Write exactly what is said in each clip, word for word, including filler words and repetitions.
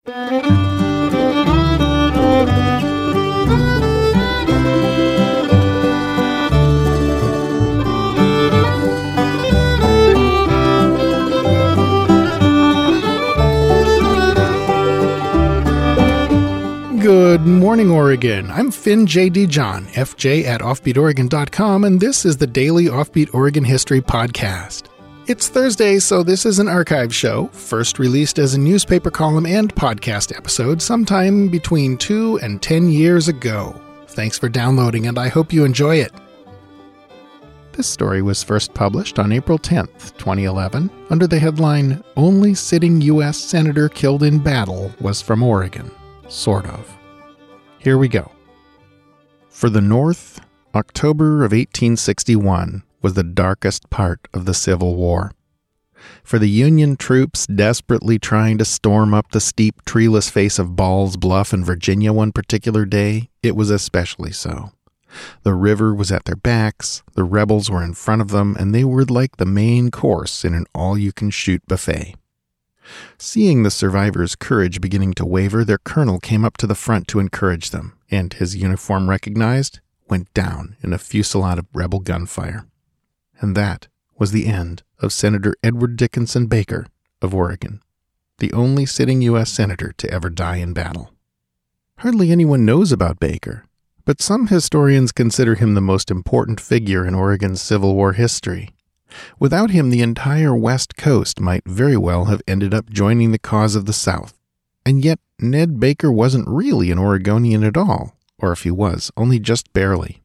Good morning, Oregon. I'm Finn J D. John, F J at offbeat oregon dot com, and this is the daily Offbeat Oregon History Podcast. It's Thursday, so this is an archive show, first released as a newspaper column and podcast episode sometime between two and ten years ago. Thanks for downloading, and I hope you enjoy it. This story was first published on April tenth, twenty eleven, under the headline, Only Sitting U S Senator Killed in Battle Was from Oregon. Sort of. Here we go. For the North, October of eighteen sixty-one was the darkest part of the Civil War. For the Union troops desperately trying to storm up the steep, treeless face of Ball's Bluff in Virginia one particular day, it was especially so. The river was at their backs, the rebels were in front of them, and they were like the main course in an all-you-can-shoot buffet. Seeing the survivors' courage beginning to waver, their colonel came up to the front to encourage them, and, his uniform recognized, went down in a fusillade of rebel gunfire. And that was the end of Senator Edward Dickinson Baker of Oregon, the only sitting U S senator to ever die in battle. Hardly anyone knows about Baker, but some historians consider him the most important figure in Oregon's Civil War history. Without him, the entire West Coast might very well have ended up joining the cause of the South. And yet, Ned Baker wasn't really an Oregonian at all, or if he was, only just barely.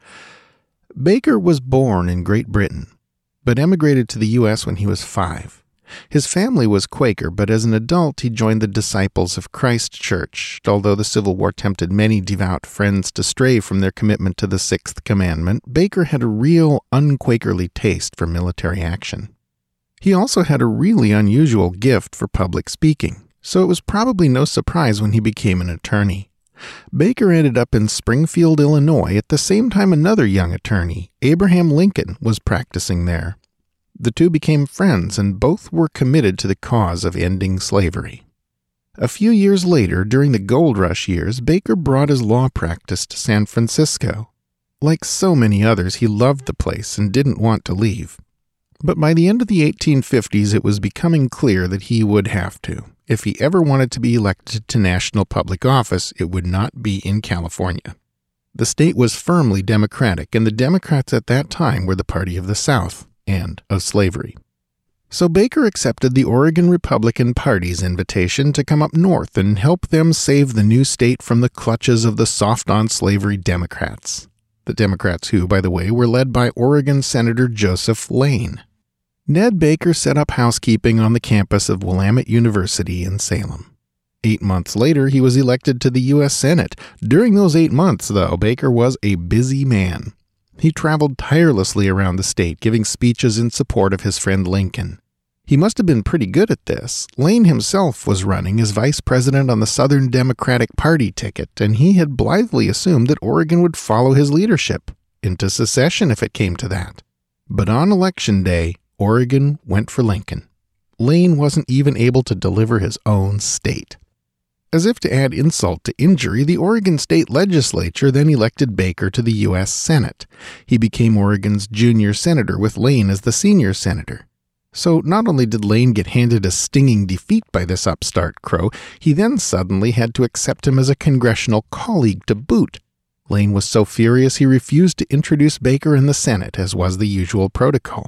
Baker was born in Great Britain, but emigrated to the U S when he was five. His family was Quaker, but as an adult he joined the Disciples of Christ Church, although the Civil War tempted many devout friends to stray from their commitment to the Sixth Commandment. Baker had a real un-Quakerly taste for military action. He also had a really unusual gift for public speaking, so it was probably no surprise when he became an attorney. Baker ended up in Springfield, Illinois, at the same time another young attorney, Abraham Lincoln, was practicing there. The two became friends, and both were committed to the cause of ending slavery. A few years later, during the Gold Rush years, Baker brought his law practice to San Francisco. Like so many others, he loved the place and didn't want to leave. But by the end of the eighteen fifties, it was becoming clear that he would have to. If he ever wanted to be elected to national public office, it would not be in California. The state was firmly Democratic, and the Democrats at that time were the party of the South and of slavery. So Baker accepted the Oregon Republican Party's invitation to come up north and help them save the new state from the clutches of the soft-on-slavery Democrats. The Democrats who, by the way, were led by Oregon Senator Joseph Lane. Ned Baker set up housekeeping on the campus of Willamette University in Salem. Eight months later, he was elected to the U S Senate. During those eight months, though, Baker was a busy man. He traveled tirelessly around the state, giving speeches in support of his friend Lincoln. He must have been pretty good at this. Lane himself was running as vice president on the Southern Democratic Party ticket, and he had blithely assumed that Oregon would follow his leadership, into secession if it came to that. But on election day, Oregon went for Lincoln. Lane wasn't even able to deliver his own state. As if to add insult to injury, the Oregon State Legislature then elected Baker to the U S Senate. He became Oregon's junior senator, with Lane as the senior senator. So not only did Lane get handed a stinging defeat by this upstart crow, he then suddenly had to accept him as a congressional colleague to boot. Lane was so furious he refused to introduce Baker in the Senate, as was the usual protocol.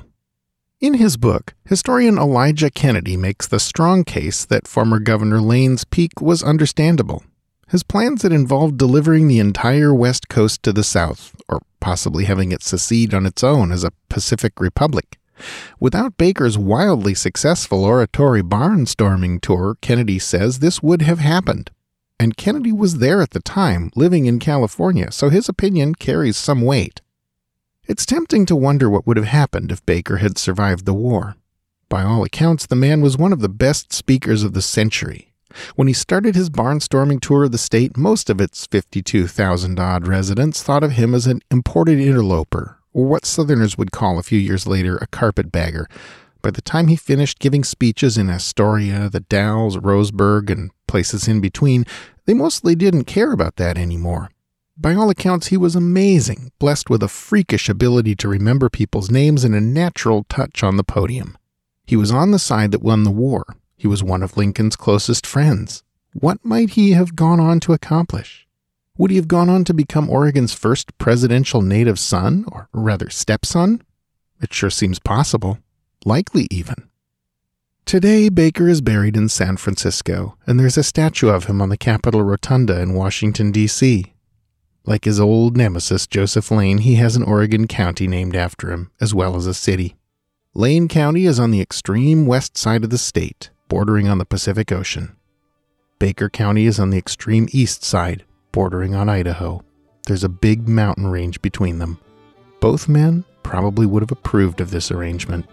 In his book, historian Elijah Kennedy makes the strong case that former Governor Lane's peak was understandable. His plans had involved delivering the entire West Coast to the South, or possibly having it secede on its own as a Pacific Republic. Without Baker's wildly successful oratory barnstorming tour, Kennedy says this would have happened. And Kennedy was there at the time, living in California, so his opinion carries some weight. It's tempting to wonder what would have happened if Baker had survived the war. By all accounts, the man was one of the best speakers of the century. When he started his barnstorming tour of the state, most of its fifty-two thousand odd residents thought of him as an imported interloper, or what Southerners would call a few years later a carpetbagger. By the time he finished giving speeches in Astoria, the Dalles, Roseburg, and places in between, they mostly didn't care about that anymore. By all accounts, he was amazing, blessed with a freakish ability to remember people's names and a natural touch on the podium. He was on the side that won the war. He was one of Lincoln's closest friends. What might he have gone on to accomplish? Would he have gone on to become Oregon's first presidential native son, or rather stepson? It sure seems possible. Likely even. Today, Baker is buried in San Francisco, and there's a statue of him on the Capitol Rotunda in Washington, D C Like his old nemesis, Joseph Lane, he has an Oregon county named after him, as well as a city. Lane County is on the extreme west side of the state, bordering on the Pacific Ocean. Baker County is on the extreme east side, bordering on Idaho. There's a big mountain range between them. Both men probably would have approved of this arrangement.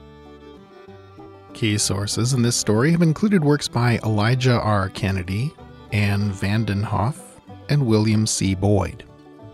Key sources in this story have included works by Elijah R. Kennedy, Anne Vandenhoff, and William C. Boyd.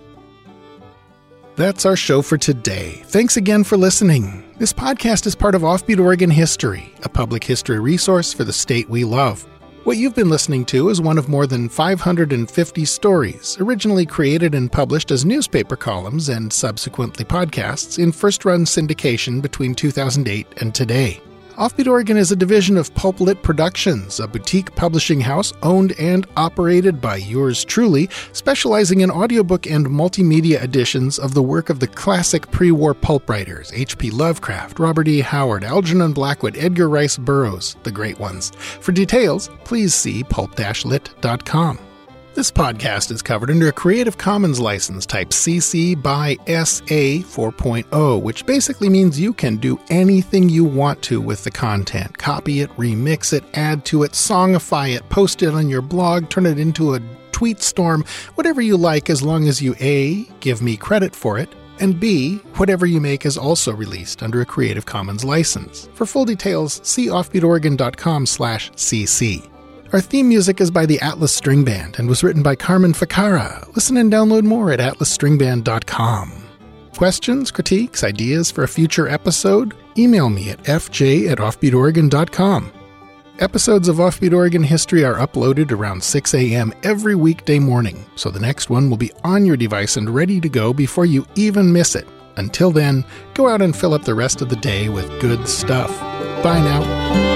That's our show for today. Thanks again for listening. This podcast is part of Offbeat Oregon History, a public history resource for the state we love. What you've been listening to is one of more than five hundred fifty stories, originally created and published as newspaper columns and subsequently podcasts in first-run syndication between two thousand eight and today. Offbeat Oregon is a division of Pulp Lit Productions, a boutique publishing house owned and operated by yours truly, specializing in audiobook and multimedia editions of the work of the classic pre-war pulp writers H P Lovecraft, Robert E. Howard, Algernon Blackwood, Edgar Rice Burroughs, the great ones. For details, please see pulp dash lit dot com. This podcast is covered under a Creative Commons license type C C by S A four point oh, which basically means you can do anything you want to with the content. Copy it, remix it, add to it, songify it, post it on your blog, turn it into a tweet storm, whatever you like, as long as you A, give me credit for it, and B, whatever you make is also released under a Creative Commons license. For full details, see offbeat oregon dot com slash C C. Our theme music is by the Atlas String Band and was written by Carmen Ficara. Listen and download more at atlas string band dot com. Questions, critiques, ideas for a future episode? Email me at f j at offbeat oregon dot com. Episodes of Offbeat Oregon History are uploaded around six a.m. every weekday morning, so the next one will be on your device and ready to go before you even miss it. Until then, go out and fill up the rest of the day with good stuff. Bye now.